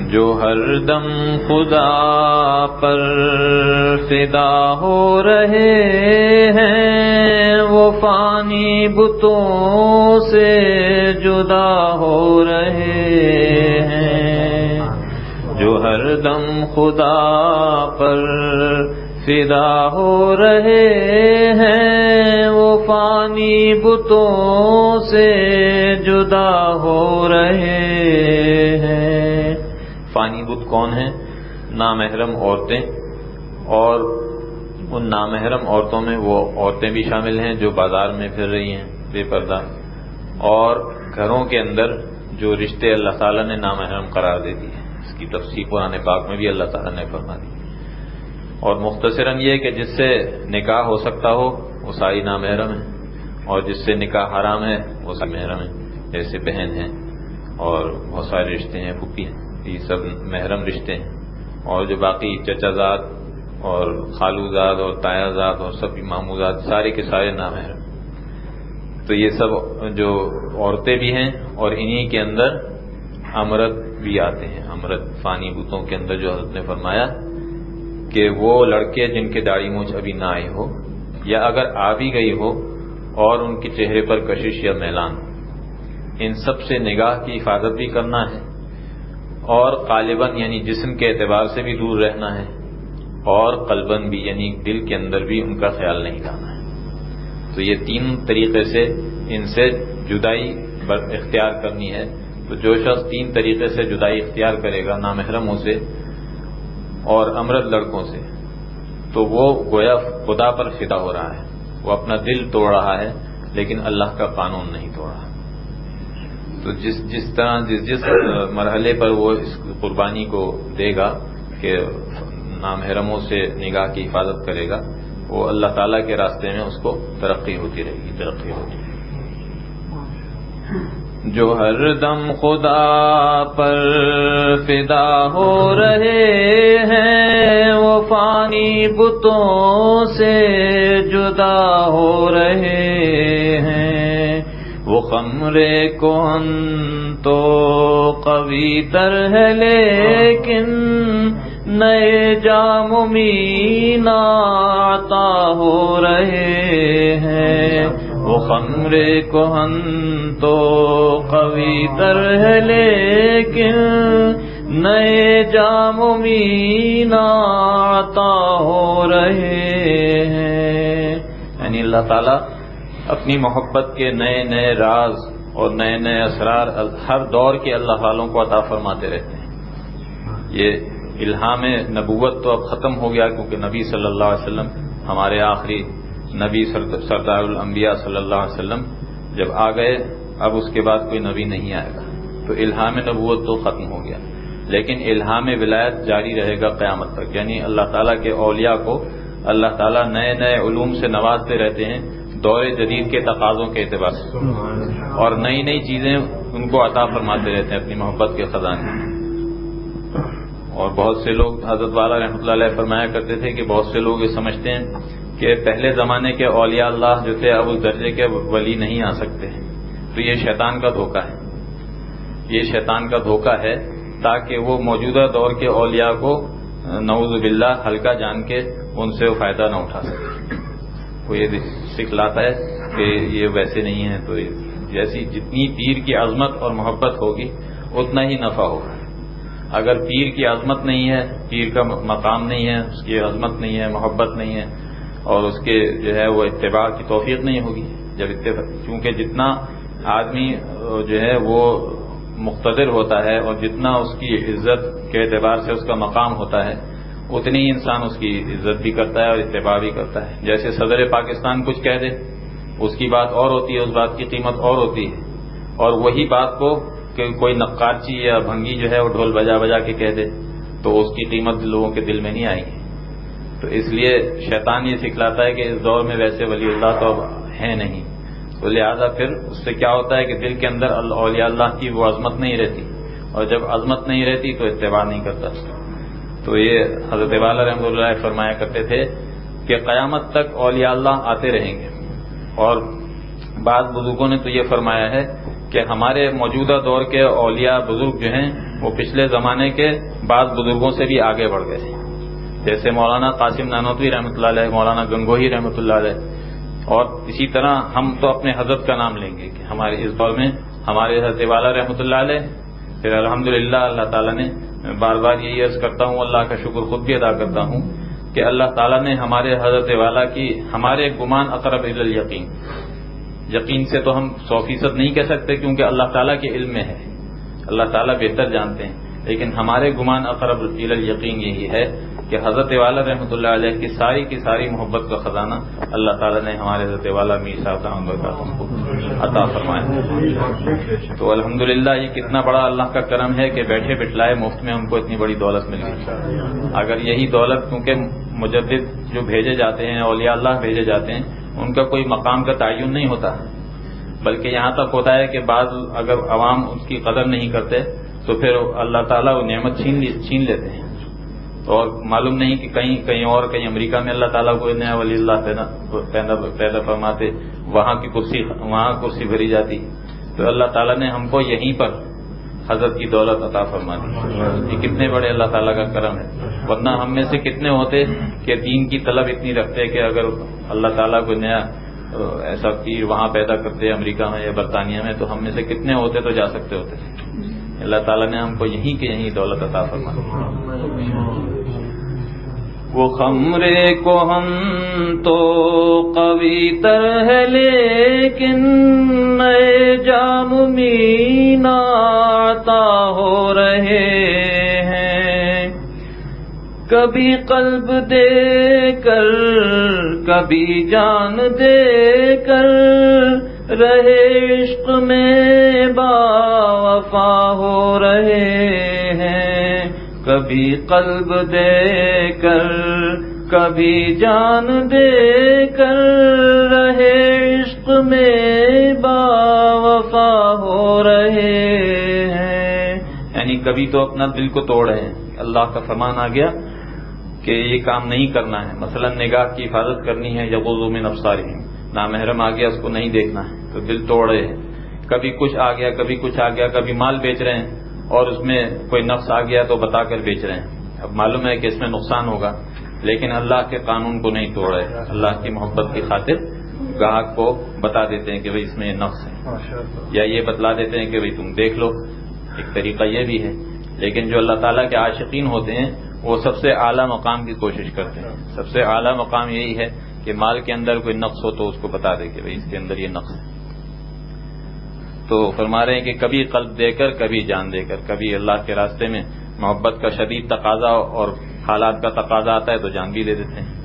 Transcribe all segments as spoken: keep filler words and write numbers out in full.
جو ہر دم خدا پر فدا ہو رہے ہیں وہ فانی بتوں سے جدا ہو رہے ہیں، جو ہر دم خدا پر فدا ہو رہے ہیں وہ فانی بتوں سے جدا ہو رہے ہیں۔ فانی بت کون ہیں؟ نامحرم عورتیں، اور ان نامحرم عورتوں میں وہ عورتیں بھی شامل ہیں جو بازار میں پھر رہی ہیں بے پردہ، اور گھروں کے اندر جو رشتے اللہ تعالیٰ نے نامحرم قرار دے دیے، اس کی تفصیل قرآن پاک میں بھی اللہ تعالیٰ نے فرما دی۔ اور مختصراً یہ کہ جس سے نکاح ہو سکتا ہو وہ ساری نامحرم ہے، اور جس سے نکاح حرام ہے وہ سب محرم ہے، جیسے بہن ہیں اور بہت سارے رشتے ہیں، پھوپھی ہیں، یہ سب محرم رشتے ہیں، اور جو باقی چچا زاد اور خالو زاد اور تایا زاد اور سب مامو زاد سارے کے سارے نامحرم۔ تو یہ سب جو عورتیں بھی ہیں، اور انہی کے اندر امرد بھی آتے ہیں۔ امرد فانی بتوں کے اندر جو حضرت نے فرمایا کہ وہ لڑکے جن کے داڑھی مونچھ ابھی نہ آئی ہو، یا اگر آ بھی گئی ہو اور ان کے چہرے پر کشش یا میلان، ان سب سے نگاہ کی حفاظت بھی کرنا ہے، اور قالباً یعنی جسم کے اعتبار سے بھی دور رہنا ہے، اور قلباً بھی یعنی دل کے اندر بھی ان کا خیال نہیں لانا ہے۔ تو یہ تین طریقے سے ان سے جدائی اختیار کرنی ہے۔ تو جو شخص تین طریقے سے جدائی اختیار کرے گا نامحرموں سے اور امرد لڑکوں سے، تو وہ گویا خدا پر فدا ہو رہا ہے، وہ اپنا دل توڑ رہا ہے لیکن اللہ کا قانون نہیں توڑ رہا۔ تو جس جس طرح جس جس مرحلے پر وہ اس قربانی کو دے گا کہ نامحرموں سے نگاہ کی حفاظت کرے گا، وہ اللہ تعالیٰ کے راستے میں اس کو ترقی ہوتی رہے گی، ترقی ہوتی رہے گی۔ جو ہر دم خدا پر فدا ہو رہے ہیں وہ فانی بتوں سے جدا ہو رہے ہیں، وہ خمر کہن تو قوی تر ہے لیکن نئے جام مینا عطا ہو رہے ہیں، وہ خمر کہن تو قوی تر ہے لیکن نئے جام مینا عطا ہو رہے ہیں۔ یعنی اللہ تعالیٰ اپنی محبت کے نئے نئے راز اور نئے نئے اسرار ہر دور کے اللہ والوں کو عطا فرماتے رہتے ہیں۔ یہ الہام نبوت تو اب ختم ہو گیا، کیونکہ نبی صلی اللہ علیہ وسلم ہمارے آخری نبی سردار الانبیاء صلی اللہ علیہ وسلم جب آ گئے، اب اس کے بعد کوئی نبی نہیں آئے گا، تو الہام نبوت تو ختم ہو گیا، لیکن الہام ولایت جاری رہے گا قیامت تک۔ یعنی اللہ تعالیٰ کے اولیاء کو اللہ تعالیٰ نئے نئے علوم سے نوازتے رہتے ہیں دور جدید کے تقاضوں کے اعتبار سے، اور نئی نئی چیزیں ان کو عطا فرماتے رہتے ہیں اپنی محبت کے خزانے۔ اور بہت سے لوگ حضرت والا رحمۃ اللہ علیہ فرمایا کرتے تھے کہ بہت سے لوگ یہ سمجھتے ہیں کہ پہلے زمانے کے اولیاء اللہ جو تھے اب اس درجے کے ولی نہیں آ سکتے، تو یہ شیطان کا دھوکہ ہے، یہ شیطان کا دھوکہ ہے تاکہ وہ موجودہ دور کے اولیاء کو نعوذ باللہ ہلکا جان کے ان سے وہ فائدہ نہ اٹھا سکے۔ وہ یہ سکھلاتا ہے کہ یہ ویسے نہیں ہے، تو جیسی جتنی پیر کی عظمت اور محبت ہوگی اتنا ہی نفع ہوگا۔ اگر پیر کی عظمت نہیں ہے، پیر کا مقام نہیں ہے، اس کی عظمت نہیں ہے، محبت نہیں ہے، اور اس کے جو ہے وہ اتباع کی توفیق نہیں ہوگی، جب اتباع کیونکہ جتنا آدمی جو ہے وہ مقتدر ہوتا ہے اور جتنا اس کی عزت کے اعتبار سے اس کا مقام ہوتا ہے، اتنی ہی انسان اس کی عزت بھی کرتا ہے اور اتباع بھی کرتا ہے۔ جیسے صدر پاکستان کچھ کہہ دے، اس کی بات اور ہوتی ہے، اس بات کی قیمت اور ہوتی ہے، اور وہی بات کو کہ کوئی نقارچی یا بھنگی جو ہے وہ ڈھول بجا بجا کے کہہ دے تو اس کی قیمت لوگوں کے دل میں نہیں آئے گی۔ تو اس لیے شیطان یہ سکھلاتا ہے کہ اس دور میں ویسے ولی اللہ تو اب ہے نہیں، تو لہذا پھر اس سے کیا ہوتا ہے کہ دل کے اندر اولیاء اللہ کی وہ عظمت نہیں رہتی، اور جب عظمت نہیں رہتی تو اتباع نہیں کرتا۔ تو یہ حضرت والا رحمۃ اللہ فرمایا کرتے تھے کہ قیامت تک اولیاء اللہ آتے رہیں گے، اور بعض بزرگوں نے تو یہ فرمایا ہے کہ ہمارے موجودہ دور کے اولیاء بزرگ جو ہیں وہ پچھلے زمانے کے بعض بزرگوں سے بھی آگے بڑھ گئے، جیسے مولانا قاسم نانوتوی رحمۃ اللہ علیہ، مولانا گنگوہی رحمۃ اللہ علیہ، اور اسی طرح ہم تو اپنے حضرت کا نام لیں گے کہ ہمارے اس دور میں ہمارے حضرت والا رحمۃ اللہ علیہ، پھر الحمدللہ اللہ تعالیٰ نے، بار بار یہی عرض کرتا ہوں، اللہ کا شکر خود بھی ادا کرتا ہوں کہ اللہ تعالیٰ نے ہمارے حضرت والا کی، ہمارے گمان اقرب الی الیقین، یقین سے تو ہم سو فیصد نہیں کہہ سکتے کیونکہ اللہ تعالیٰ کے علم میں ہے، اللہ تعالیٰ بہتر جانتے ہیں، لیکن ہمارے گمان اقرب الی الیقین یہی ہے کہ حضرت والا رحمۃ اللہ علیہ کی ساری کی ساری محبت کا خزانہ اللہ تعالیٰ نے ہمارے حضرت والا میر صاحب دامت برکاتہ کو عطا فرمایا۔ تو الحمدللہ یہ کتنا بڑا اللہ کا کرم ہے کہ بیٹھے بٹھلائے مفت میں ہم کو اتنی بڑی دولت مل گئی۔ اگر یہی دولت، کیونکہ مجدد جو بھیجے جاتے ہیں، اولیاء اللہ بھیجے جاتے ہیں، ان کا کوئی مقام کا تعین نہیں ہوتا، بلکہ یہاں تک ہوتا ہے کہ بعض اگر عوام اس کی قدر نہیں کرتے تو پھر اللہ تعالیٰ وہ نعمت چھین چھین لیتے ہیں، اور معلوم نہیں کہ کہیں کہیں اور کہیں امریکہ میں اللہ تعالیٰ کو نیا ولی اللہ پیدا پیدا فرماتے، وہاں کی کرسی وہاں کرسی بھری جاتی، تو اللہ تعالیٰ نے ہم کو یہیں پر حضرت کی دولت عطا فرما دی۔ یہ کتنے بڑے اللہ تعالیٰ کا کرم ہے، ورنہ ہم میں سے کتنے ہوتے کہ دین کی طلب اتنی رکھتے کہ اگر اللہ تعالیٰ کو نیا ایسا پیر وہاں پیدا کرتے امریکہ میں یا برطانیہ میں، تو ہم میں سے کتنے ہوتے تو جا سکتے ہوتے۔ اللہ تعالیٰ نے ہم کو یہیں کے یہیں دولت عطا فرما دی۔ وہ خمرے کو ہم تو قوی تر ہے لیکن نئے جام مینا عطا ہو رہے ہیں، کبھی قلب دے کر کبھی جان دے کر رہے عشق میں با وفا ہو رہے ہیں، کبھی قلب دے کر کبھی جان دے کر رہے عشق میں با وفا ہو رہے ہیں۔ یعنی کبھی تو اپنا دل کو توڑ رہے ہیں، اللہ کا فرمان آ گیا کہ یہ کام نہیں کرنا ہے، مثلا نگاہ کی حفاظت کرنی ہے، یغضوا من ابصارہم، نامحرم آ گیا اس کو نہیں دیکھنا ہے تو دل توڑ رہے ہیں، کبھی کچھ آ گیا کبھی کچھ آ گیا، کبھی مال بیچ رہے ہیں اور اس میں کوئی نقص آ گیا تو بتا کر بیچ رہے ہیں، اب معلوم ہے کہ اس میں نقصان ہوگا، لیکن اللہ کے قانون کو نہیں توڑ رہے، اللہ کی محبت کی خاطر گاہک کو بتا دیتے ہیں کہ بھئی اس میں نقص ہے، یا یہ بتلا دیتے ہیں کہ بھئی تم دیکھ لو، ایک طریقہ یہ بھی ہے، لیکن جو اللہ تعالیٰ کے عاشقین ہوتے ہیں وہ سب سے اعلیٰ مقام کی کوشش کرتے ہیں، سب سے اعلیٰ مقام یہی ہے کہ مال کے اندر کوئی نقص ہو تو اس کو بتا دے کہ بھئی اس کے اندر یہ نقص ہے۔ تو فرما رہے ہیں کہ کبھی قلب دے کر کبھی جان دے کر، کبھی اللہ کے راستے میں محبت کا شدید تقاضا اور حالات کا تقاضا آتا ہے تو جان بھی دے دیتے ہیں۔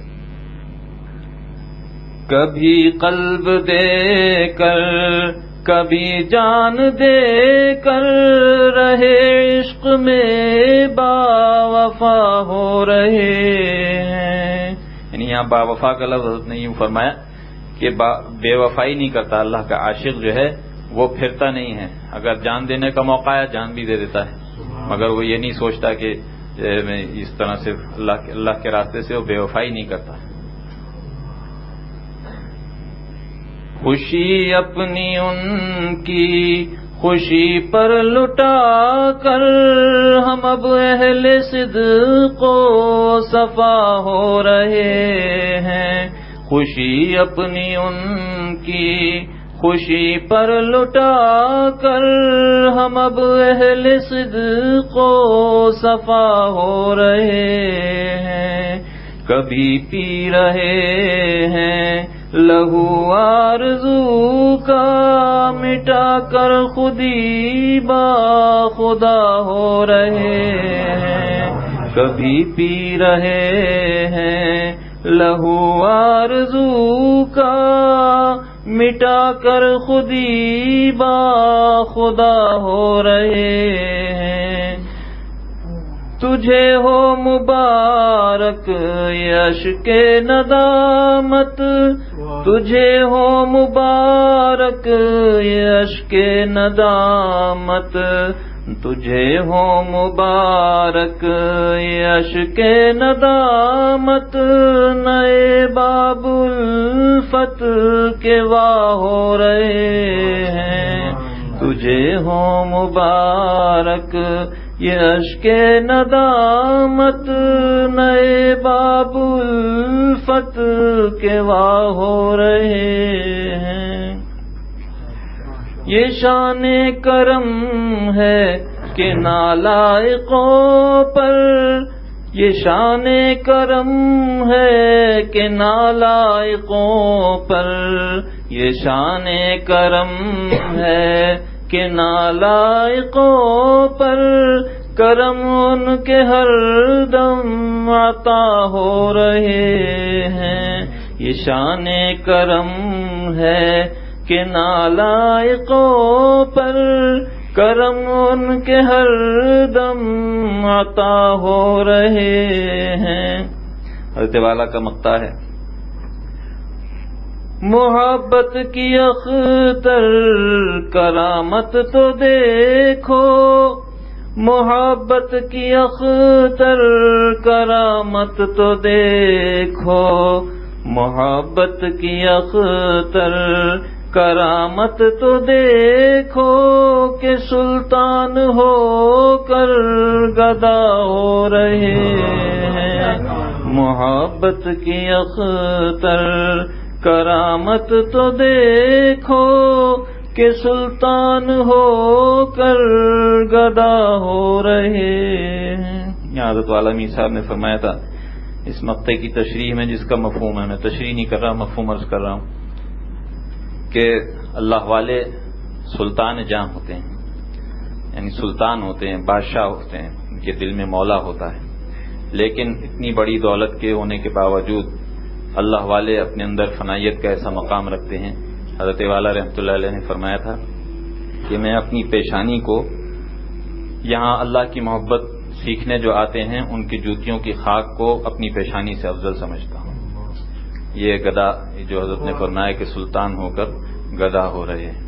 کبھی قلب دے کر کبھی جان دے کر رہے عشق میں با وفا ہو رہے ہیں، یعنی یہاں با وفا کا لفظ حضرت نے یوں فرمایا کہ بے وفائی نہیں کرتا، اللہ کا عاشق جو ہے وہ پھرتا نہیں ہے، اگر جان دینے کا موقع ہے جان بھی دے دیتا ہے، مگر وہ یہ نہیں سوچتا کہ میں اس طرح سے اللہ اللہ کے راستے سے وہ بے وفائی نہیں کرتا۔ خوشی اپنی ان کی خوشی پر لٹا کر ہم اب اہل صدق و صفا ہو رہے ہیں، خوشی اپنی ان کی خوشی پر لٹا کر ہم اب اہل صدق و صفا ہو رہے ہیں، کبھی پی رہے ہیں لہو آرزو کا مٹا کر خودی با خدا ہو رہے ہیں، کبھی پی رہے ہیں لہو آرزو کا مٹا کر خودی با خدا ہو رہے ہیں، تجھے ہو مبارک یشک ندامت، تجھے ہو مبارک یشک ندامت، تجھے ہو مبارک یشک ندامت، نئے باب الفت کے واہ ہو رہے ہیں، تجھے ہو مبارک یہ اشک ندامت، نئے باب الفت کے واہ ہو رہے ہیں۔ یہ شان کرم ہے کہ نالائقوں پر، یہ شان کرم ہے کہ نالائقوں پر، یہ شان کرم ہے کہ نالائقوں پر، کرم ان کے ہر دم عطا ہو رہے ہیں۔ یہ شان کرم ہے کہ نالائقوں پر، کرم ان کے ہر دم عطا ہو رہے ہیں۔ حضرت والا کا مقطع ہے، محبت کی اختر کرامت تو دیکھو، محبت کی اختر کرامت تو دیکھو، محبت کی اختر کرامت تو دیکھو، کہ سلطان ہو کر گدا ہو رہے ہیں۔ محبت کی اختر کرامت تو دیکھو، کہ سلطان ہو کر گدا ہو رہے ہیں۔ یہاں حضرت والا میر صاحب نے فرمایا تھا اس مقطع کی تشریح میں، جس کا مفہوم ہے، میں تشریح نہیں کر رہا، مفہوم عرض کر رہا ہوں، کہ اللہ والے سلطان جاں ہوتے ہیں، یعنی سلطان ہوتے ہیں، بادشاہ ہوتے ہیں، ان کے دل میں مولا ہوتا ہے، لیکن اتنی بڑی دولت کے ہونے کے باوجود اللہ والے اپنے اندر فنائیت کا ایسا مقام رکھتے ہیں۔ حضرت والا رحمۃ اللہ علیہ نے فرمایا تھا کہ میں اپنی پیشانی کو، یہاں اللہ کی محبت سیکھنے جو آتے ہیں ان کی جوتیوں کی خاک کو اپنی پیشانی سے افضل سمجھتا ہوں۔ یہ گدا جو حضرت نے فرمایا کہ سلطان ہو کر گدا ہو رہے ہیں۔